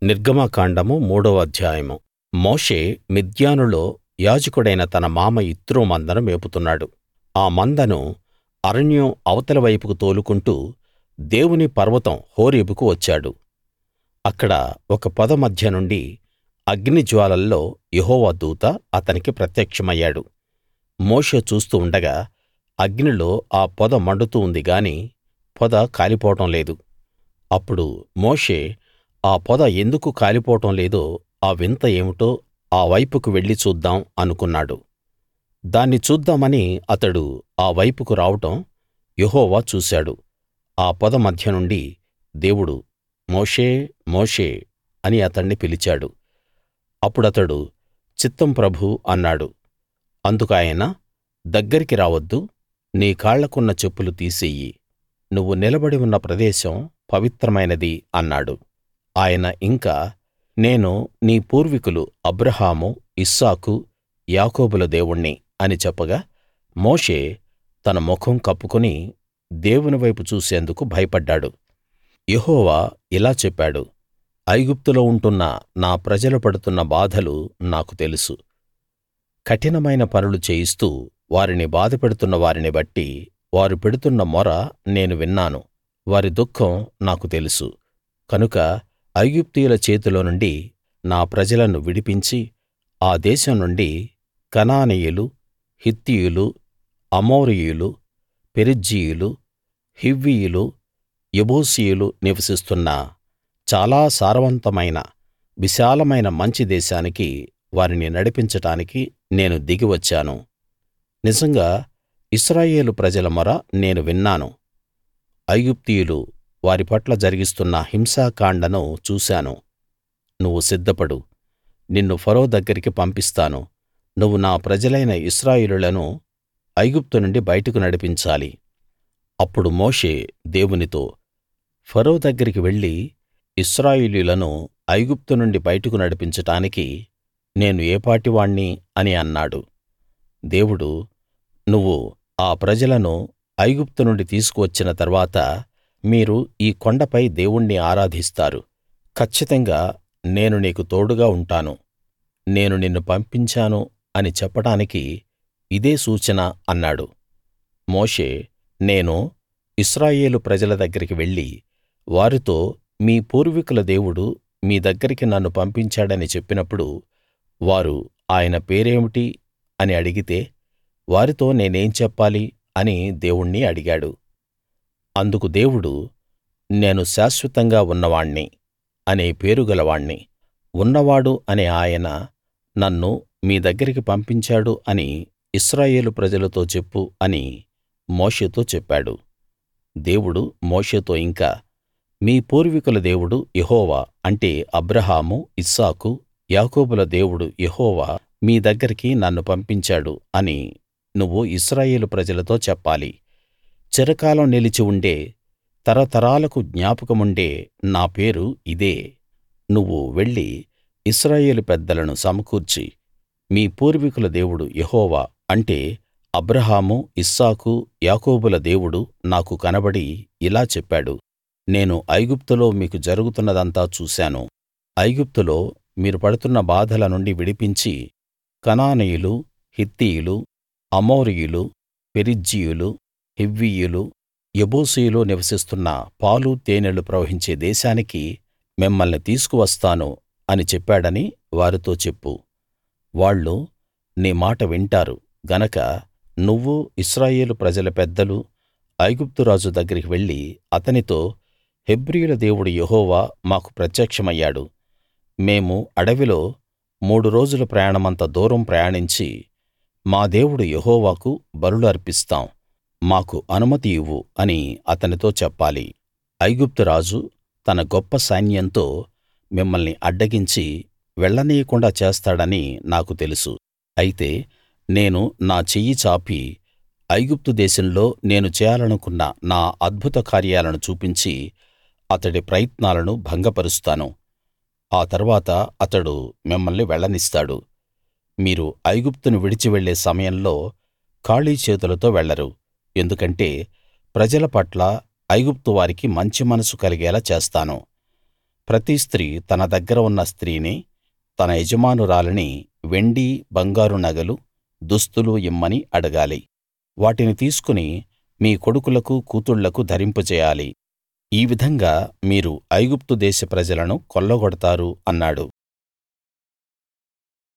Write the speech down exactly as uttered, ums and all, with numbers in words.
నిర్గమకాండము మూడవ అధ్యాయము మోషే మిద్యానులో యాజకుడైన తన మామ యిత్రో మందను మేపుతున్నాడు. ఆ మందను అరణ్యం అవతలి వైపుకు తోలుకుంటూ దేవుని పర్వతం హోరేబుకు వచ్చాడు. అక్కడ ఒక పొద మధ్య నుండి అగ్నిజ్వాలల్లో యెహోవా దూత అతనికి ప్రత్యక్షమయ్యాడు. మోషే చూస్తూ ఉండగా అగ్నిలో ఆ పొద మండుతూ ఉంది గాని పొద కాలిపోవడం లేదు. అప్పుడు మోషే ఆ పొద ఎందుకు కాలిపోవడం లేదో ఆ వింత ఏమిటో ఆ వైపుకు వెళ్లి చూద్దాం అనుకున్నాడు. దాన్ని చూద్దామని అతడు ఆ వైపుకు రావడం యెహోవా చూశాడు. ఆ పొద మధ్య నుండి దేవుడు మోషే మోషే అని అతణ్ణి పిలిచాడు. అప్పుడతడు చిత్తం ప్రభూ అన్నాడు. అందుకాయన దగ్గరికి రావద్దు, నీ కాళ్లకున్న చెప్పులు తీసెయ్యి, నువ్వు నిలబడి ఉన్న ప్రదేశం పవిత్రమైనది అన్నాడు. ఆయన ఇంకా నేను నీ పూర్వీకులు అబ్రాహాము ఇస్సాకు యాకోబుల దేవుణ్ణి అని చెప్పగా మోషే తన ముఖం కప్పుకుని దేవుని వైపు చూసేందుకు భయపడ్డాడు. యెహోవా ఇలా చెప్పాడు, ఐగుప్తులో ఉంటున్న నా ప్రజలు పడుతున్న బాధలు నాకు తెలుసు. కఠినమైన పనులు చేయిస్తూ వారిని బాధపెడుతున్న వారిని బట్టి వారు పెడుతున్న మొర నేను విన్నాను. వారి దుఃఖం నాకు తెలుసు. కనుక ఐగుప్తీయుల చేతిలో నుండి నా ప్రజలను విడిపించి ఆ దేశం నుండి కనానీయులు, హిత్తీయులు, అమోరీయులు, పెరిజ్జీయులు, హివ్వీయులు, యెబూసీయులు నివసిస్తున్న చాలా సారవంతమైన విశాలమైన మంచి దేశానికి వారిని నడిపించడానికి నేను దిగి వచ్చాను. నిజంగా ఇశ్రాయేలు ప్రజల మొర నేను విన్నాను. ఐగుప్తీయులు వారి పట్ల జరిగిస్తున్న హింసాకాండను చూశాను. నువ్వు సిద్ధపడు, నిన్ను ఫరో దగ్గరికి పంపిస్తాను. నువ్వు నా ప్రజలైన ఇశ్రాయేలీయులను ఐగుప్తు నుండి బయటకు నడిపించాలి. అప్పుడు మోషే దేవునితో, ఫరో దగ్గరికి వెళ్లి ఇశ్రాయేలీయులను ఐగుప్తు నుండి బయటకు నడిపించడానికి నేను ఏపాటివాణ్ణి అని అన్నాడు. దేవుడు, నువ్వు ఆ ప్రజలను ఐగుప్తు నుండి తీసుకు వచ్చిన తరువాత మీరు ఈ కొండపై దేవుణ్ణి ఆరాధిస్తారు. కచ్చితంగా నేను నీకు తోడుగా ఉంటాను. నేను నిన్ను పంపించాను అని చెప్పడానికి ఇదే సూచన అన్నాడు. మోషే, నేను ఇశ్రాయేలు ప్రజల దగ్గరికి వెళ్లి వారితో మీ పూర్వీకుల దేవుడు మీ దగ్గరికి నన్ను పంపించాడని చెప్పినప్పుడు వారు ఆయన పేరేమిటి అని అడిగితే వారితో నేనేం చెప్పాలి అని దేవుణ్ణి అడిగాడు. అందుకు దేవుడు, నేను శాశ్వతంగా ఉన్నవాణ్ణి అనే పేరు గలవాణ్ణి, ఉన్నవాడు అనే ఆయన నన్ను మీ దగ్గరికి పంపించాడు అని ఇశ్రాయేలు ప్రజలతో చెప్పు అని మోషేతో చెప్పాడు. దేవుడు మోషేతో ఇంకా, మీ పూర్వీకుల దేవుడు యెహోవా అంటే అబ్రాహాము ఇస్సాకు యాకోబుల దేవుడు యెహోవా మీ దగ్గరికి నన్ను పంపించాడు అని నువ్వు ఇశ్రాయేలు ప్రజలతో చెప్పాలి. చిరకాలం నిలిచి ఉండే, తరతరాలకు జ్ఞాపకముండే నా పేరు ఇదే. నువ్వు వెళ్లి ఇశ్రాయేలు పెద్దలను సమకూర్చి, మీ పూర్వీకుల దేవుడు యెహోవా అంటే అబ్రాహాము ఇస్సాకు యాకోబుల దేవుడు నాకు కనబడి ఇలా చెప్పాడు, నేను ఐగుప్తులో మీకు జరుగుతున్నదంతా చూశాను. ఐగుప్తులో మీరు పడుతున్న బాధల నుండి విడిపించి కనానీయులు, హిత్తీయులు, అమోరీయులు, పెరిజ్జీయులు, హివ్వీయులు, యెబూసీయులు నివసిస్తున్న పాలు తేనెలు ప్రవహించే దేశానికి మిమ్మల్ని తీసుకువస్తాను అని చెప్పాడని వారితో చెప్పు. వాళ్ళు నీ మాట వింటారు గనక నువ్వు ఇశ్రాయేలు ప్రజల పెద్దలు ఐగుప్తు రాజు దగ్గరికి వెళ్లి అతనితో, హెబ్రీయుల దేవుడు యెహోవా మాకు ప్రత్యక్షమయ్యాడు. మేము అడవిలో మూడు రోజుల ప్రయాణమంత దూరం ప్రయాణించి మా దేవుడు యెహోవాకు బలులు అర్పిస్తాం, మాకు అనుమతి ఇవ్వు అని అతనితో చెప్పాలి. ఐగుప్తు రాజు తన గొప్ప సైన్యంతో మిమ్మల్ని అడ్డగించి వెళ్ళనీయకుండా చేస్తాడని నాకు తెలుసు. అయితే నేను నా చెయ్యి చాపి ఐగుప్తు దేశంలో నేను చేయాలనుకున్న నా అద్భుత కార్యాలను చూపించి అతడి ప్రయత్నాలను భంగపరుస్తాను. ఆ తర్వాత అతడు మిమ్మల్ని వెళ్ళనిస్తాడు. మీరు ఐగుప్తును విడిచి వెళ్ళే సమయంలో ఖాళీ చేతులతో వెళ్ళరు. ఎందుకంటే ప్రజల పట్ల ఐగుప్తు వారికి మంచి మనసు కలిగేలా చేస్తాను. ప్రతి స్త్రీ తన దగ్గర ఉన్న స్త్రీని, తన యజమానురాలిని వెండి బంగారు నగలు, దుస్తులు ఇమ్మని అడగాలి. వాటిని తీసుకుని మీ కొడుకులకు కూతుళ్ళకు ధరింపజేయాలి. ఈ విధంగా మీరు ఐగుప్తు దేశ ప్రజలను కొల్లగొడతారు అన్నాడు.